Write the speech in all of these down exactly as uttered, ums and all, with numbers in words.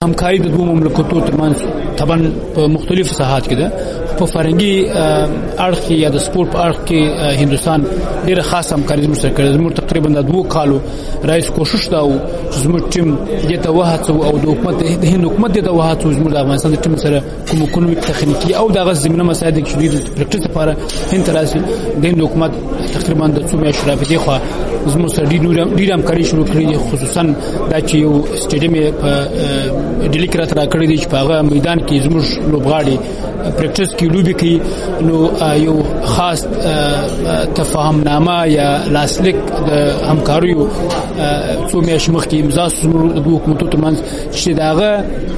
همکاري د دوه مملکتونو ترمنځ طبعا په مختلفو ساحات کې ده. په فرنګي اړخ کې یا د سپورت په اړخ کې هندستان ډېره خاصه همکاري زموږ سره کړې. زموږ تقریبا د دوه کالو رئیس کوشش دا و چې زموږ ټیم دې ته وهڅو او د حکومت د هند حکومت دې ته وهڅو زموږ د افغانستان د ټیم سره کوم کوم تخنیکی او دغه زمينه مساعد کې شدید پریکټیس لپاره هند راسي. د هند حکومت تقریبا د څو میاشتو راځي خو زموږ سره ډېر همکاري شروع کړې، خصوصا دا چې یو سټیډیم په ډیلی کې راته راکړی دی چې په هغه میدان کې زموږ لوبغاړي پریکټیس کې لوبي کوي. نو یو خاص تفاهمنامه یا لاسلیک د همکاریو څو میاشتې مخکې امضا شوه د دوه حکومتونو ترمنځ چې دغه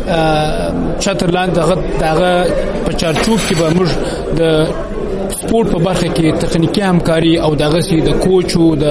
چترلاند دغه دغه په چارچوب کې به موږ د سپورت په برخه کې تخنیکی همکاري او دغه سي د کوچو د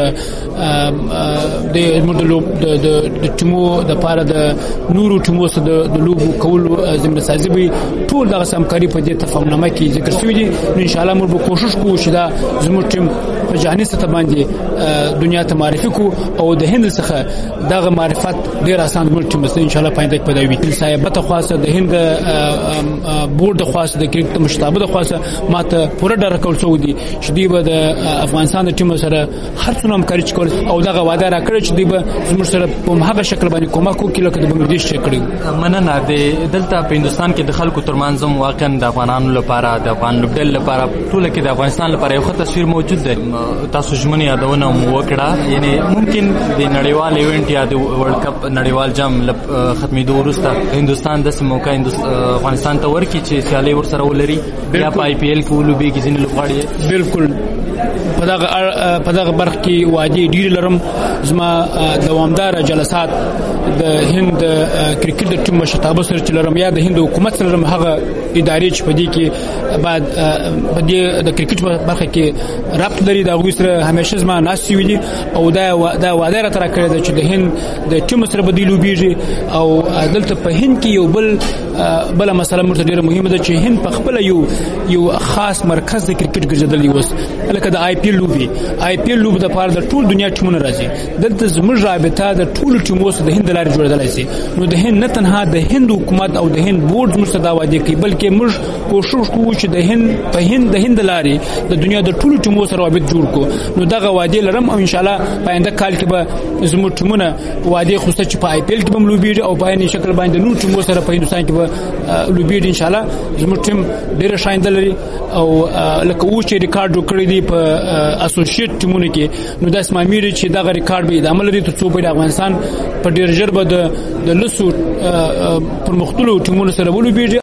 د مدلو د د ټیمو د پاره د نورو ټیمو سره د لوبو کولو زمينه سازي به ټول دغه همکاري په دې تفاهمنامه کې ذکر شوی دي. ان شاء الله موږ به کوشش کوو چې دا زموږ ټیم په جهاني سطح باندې دنیا ته معرفي کو او د هند څخه دغه معرفت ډیر آسان زموږ ټیم سره ان شاء الله پاینده پیدا وي. صاحب ته خاصه د هند بورډ خاصه د کرکټ مشتابه د خاصه ماته پوره ډار کول شو دي چې دوی به د افغانستان د ټیم سره هر څومره همکاري کول او دغه وعده راکړي چې دوی به زموږ سره په هغه شکل باندې کومک وکړي لکه د بنگلاديش چې کړی. مننه. د دلته په هندستان کې د خلکو ترمنځ واقعا د افغانانو لپاره د افغان لوبډل لپاره ټول کې د افغانستان لپاره یو ښه تصویر موجود دی. تاسو ژمنه یادونه مو وکړه، یعنی ممکن د نړیوال ایونت یا د ورلد کپ نړیوال جام ختمېدو وروسته هندستان داسې موقع افغانستان ته ورکړي چې سیالي ورسره ولري یا په آی پی ایل کې ولوبېږي ځینې لوبغاړي. بالکل په دغه په دغه برخه کې وعده ډیر لرم. زما دوامدار جلسات د هند کرکټ د ټیم مشرتابه سره چلرم یا د هند حکومت سره هغه ادارې چې په دې کې بعد په دې د کرکټ برخه کې رابط لري دا غوي سره همیشه زما ناسي وي او دا دا وعده را تر کړی چې د هند د ټیم سره بدیلو بیږي. او دلته په هند کې یو بل بل مسله مرته ډیره مهمه ده چې هند په خپل یو یو خاص مرکز د کرکټ ګرځېدلی وس لکه د آی پی ایل لوبي آی پی ایل لوب د پاره د ټول دنیا ټیمونه راځي. دلته زموږ رابطه د ټول ټیمونو سره د هند لارې جوړېدلای شي. نو د هند نه تنها د هند حکومت او د هند بورډ موږ ته دا وعده کوي بلکې موږ کوشش کوو چې د هند په هند د هند لارې د دنیا د ټول ټیمونو سره رابط جوړ کو. نو دغه وعده لرم او ان شاء الله پاینده کال کې به زموږ ټیمونه وعده خوسته چې په آی پی ایل کې به لوبي او په عین شکل باندې نور ټیمونو سره په هندستان کې به لوبي ان شاء الله. زموږ ټیم ډېر شاینده لري او لکه و چې ریکارډ وکړی دی په اسوسییټ ټیمونو کې. نو د اسمامیری چې دغه ریکارډ به د عمل لري ته څو په افغانستان په ډېر ژر به د لسو پر مختلفو ټیمونو سره ولوبي.